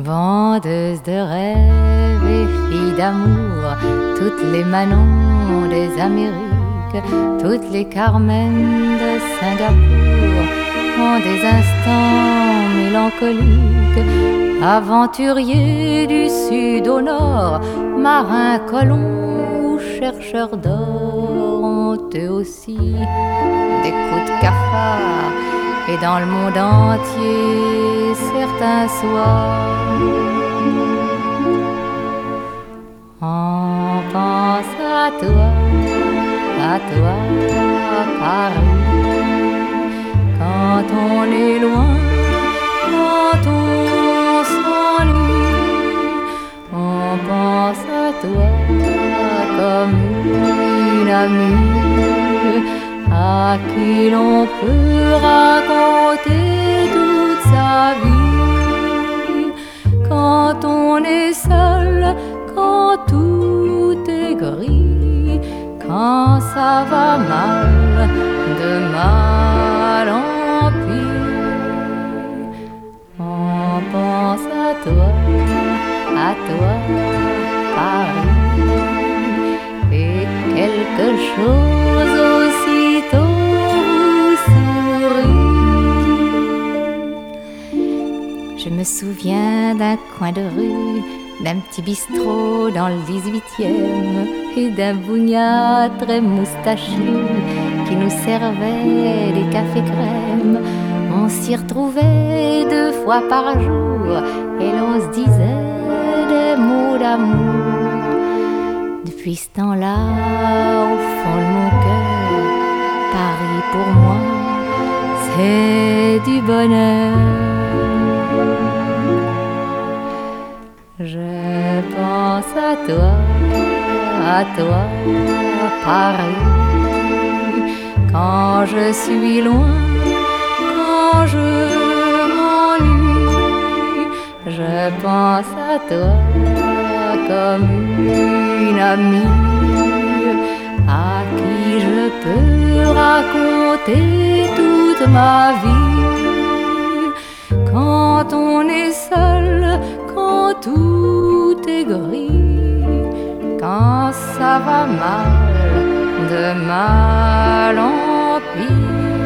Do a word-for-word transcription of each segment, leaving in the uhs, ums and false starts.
Vendeuse de rêves et fille d'amour, toutes les Manon des Amériques, toutes les Carmen de Singapour ont des instants mélancoliques. Aventuriers du sud au nord, marins, colons ou chercheurs d'or ont eux aussi des coups de cafard. Et dans le monde entier, certains soirs, on pense à toi, à toi, Paris. Quand on est loin, quand on s'ennuie, on pense à toi comme une amie à qui l'on peut raconter toute sa vie. Quand on est seul, quand tout est gris, quand ça va mal, de mal en pis, on pense à toi, à toi, Paris. Et quelque chose aussitôt vous sourit. Je me souviens d'un coin de rue, d'un petit bistrot dans le dix-huitième et d'un bougnat très moustachu qui nous servait des cafés crème. On s'y retrouvait deux fois par jour et l'on se disait des mots d'amour. Depuis ce temps-là, au fond de mon cœur, Paris pour moi, c'est du bonheur. Je pense à toi, à toi, Paris. Quand je suis loin, quand je m'ennuie, je pense à toi comme une amie à qui je peux raconter toute ma vie. Quand on est seul, quand tout est gris, quand ça va mal, de mal en pis,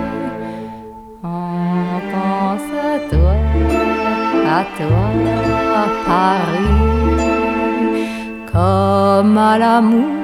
on pense à toi, à toi, Paris, comme à l'amour